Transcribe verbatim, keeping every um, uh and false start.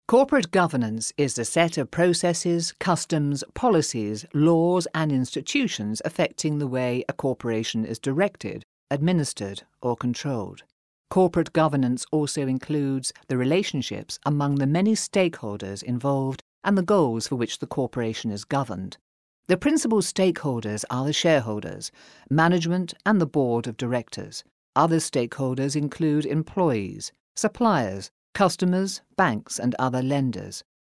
Corporate governance is the set of processes, customs, policies, laws and institutions affecting the way a corporation is directed, administered or controlled. Corporate governance also includes the relationships among the many stakeholders involved and the goals for which the corporation is governed. The principal stakeholders are the shareholders, management and the board of directors. Other stakeholders include employees, suppliers, customers, banks and other lenders.